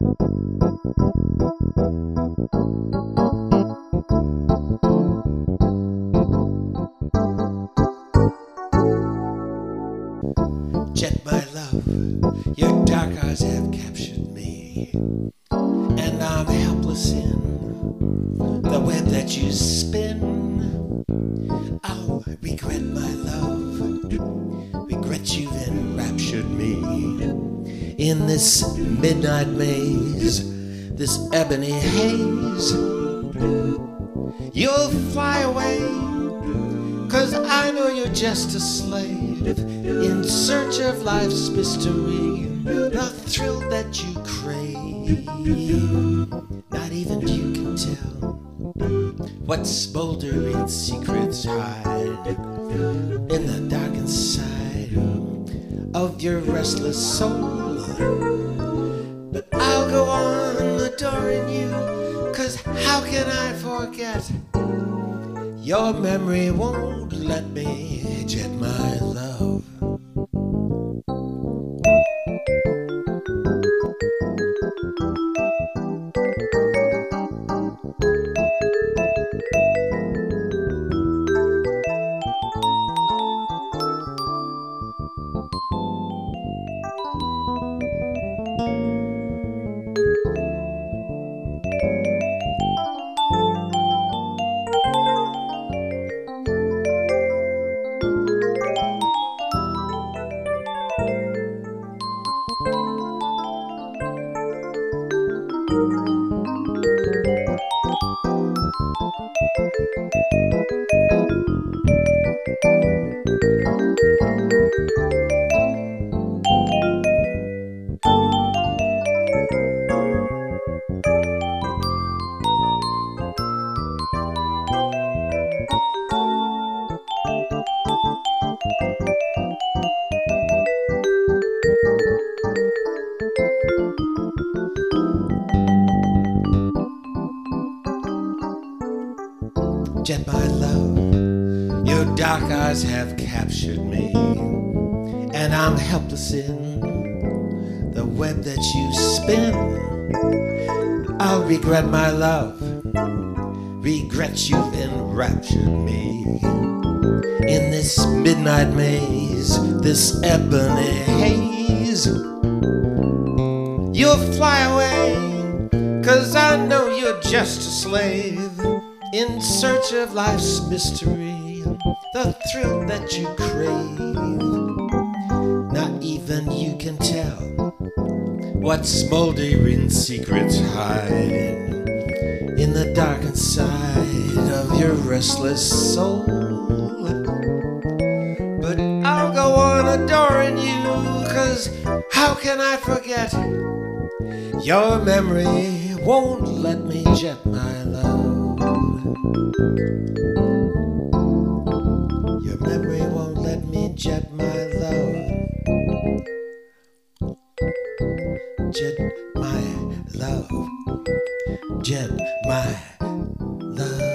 Jet, my love, your dark eyes have captured me, and I'm helpless in the web that you spin. I'll regret, my love, regret you've enraptured me in this midnight maze, this ebony haze. You'll fly away, 'cause I know you're just a slave in search of life's mystery, the thrill that you crave. Not even you can tell what smoldering secrets hide in the dark inside of your restless soul. But I'll go on adoring you, 'cause how can I forget? Your memory won't let me, Jet, my love. Jet, my love, your dark eyes have captured me, and I'm helpless in the web that you spin. I'll regret, my love, regret you've enraptured me in this midnight maze, this ebony haze. You'll fly away, 'cause I know you're just a slave in search of life's mystery, the thrill that you crave. Not even you can tell what smoldering secrets hide in the dark inside of your restless soul. But I'll go on adoring you, 'cause how can I forget? Your memory won't let me, Jet, my love. Your memory won't let me, Jet, my love. Jet, my love. Jet, my love.